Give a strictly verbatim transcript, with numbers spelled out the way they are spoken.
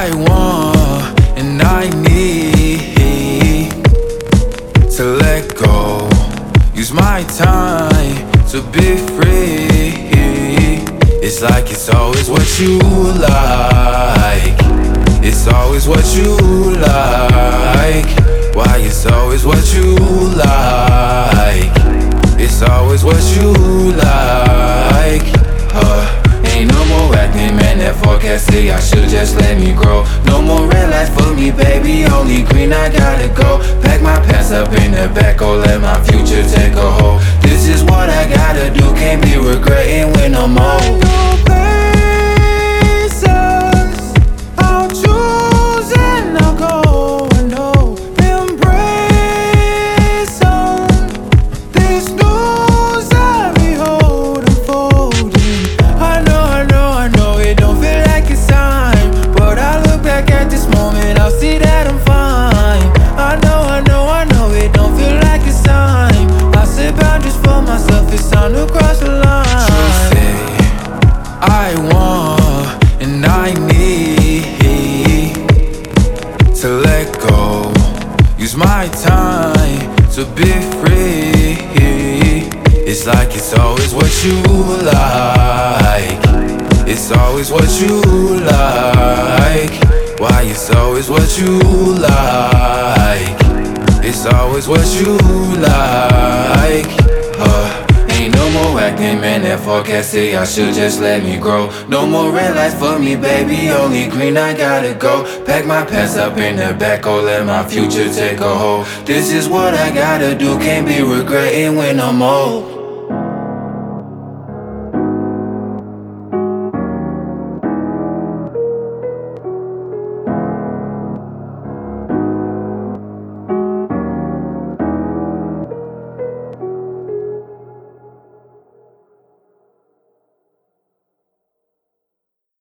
I want and I need to let go. Use my time to be free. It's like it's always what you like. It's always what you like. Why it's always what you like. It's always what you like. uh, Ain't no more acting, man, that forecast say I should just let me grow. No more red lights for me, baby, only green, I gotta go. Pack my pants up in the back, oh, let my future take a hold. This is what I gotta do, can't be regretting when I'm old. I want and I need to let go. Use my time to be free. It's like it's always what you like. It's always what you like. Why it's always what you like. It's always what you like. uh, Ain't no more acting, man, that forecast say I should just let me grow. No more red lights for me, baby, only green, I gotta go. Pack my pants up in the back, oh, let my future take a hold. This is what I gotta do, can't be regretting when I'm old.